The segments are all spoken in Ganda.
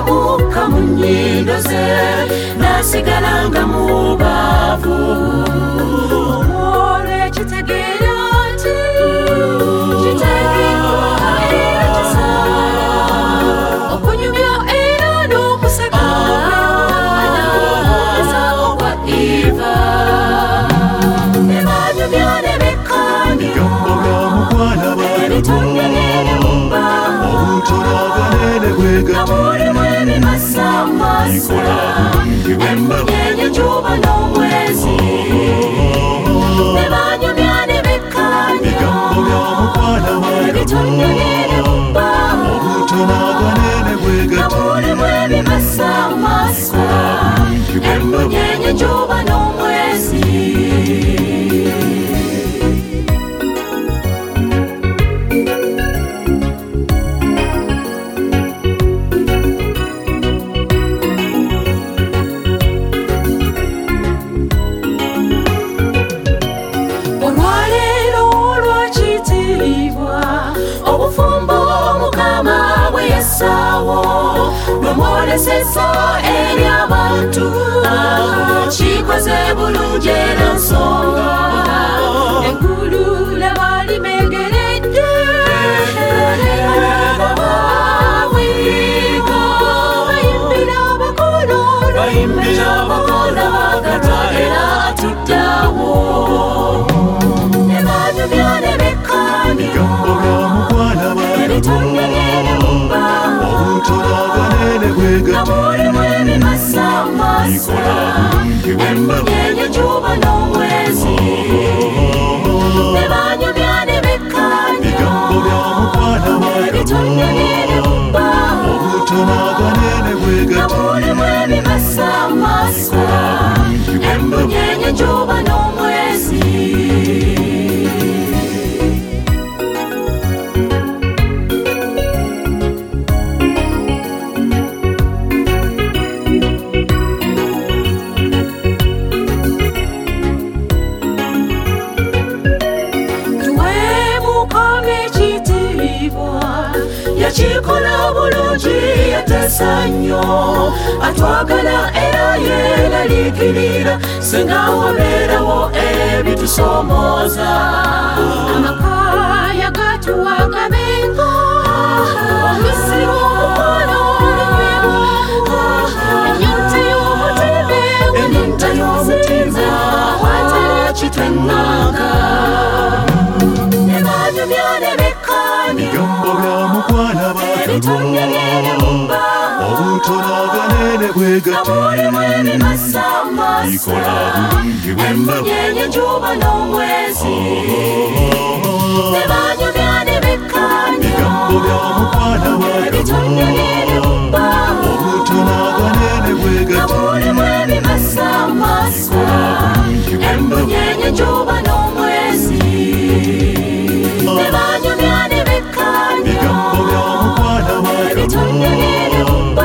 n'omukka mu nnyindo ze n'asigalanga mu baavu olw'ekitegeera nti kitegeddwa era kisaala okunyumya era n'okuseka anaasa okwa Eva ne banyumya ne bekkanya ebitonde n'ebibumba namulimu ebimasamasa emmunyenye enjuba n'omwezi ne banyumya ne bekkanya ebitonde n'ebibumba namulimu ebimasamasa emmunyenye enjuba n'omwezi nomwolesesa eri abantu kikoze bulungi era nsonga enkulu lebalimegeredde bawiga bayimbira abakola bagata era atuddawo ne banyumya ne bekkanya ebitonde n'ebibumba namulimu ebimasamasa emmunyenye enjuba n'omwezi ne banyumya ne bekkanya ebitonde n'ebibumba namulimu ebimasamasa emmunyenye enjuba n'omwezi yakikola bulungi yateesa nnyo atwagala era yeeraliikirira singa wabeerawo ebitusoomooza amaka yagatuwa gabenga omubisi w'omukono ennyonta y'omutima watera kitwennanga ne banyumya ne bekkanya ebitonde n'ebibumba namulimu ebimasamasa emmunyenye enjuba n'omwezi ne banyumya ne bekkanya ebitonde n'ebibumba namulimu ebimasamasa emmunyenye enjuba n'omwezi ne banyumya ne bekkanya ebitonde n'ebibumba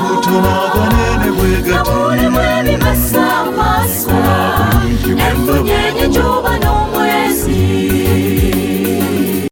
namulimu ebimasamasa emmunyenye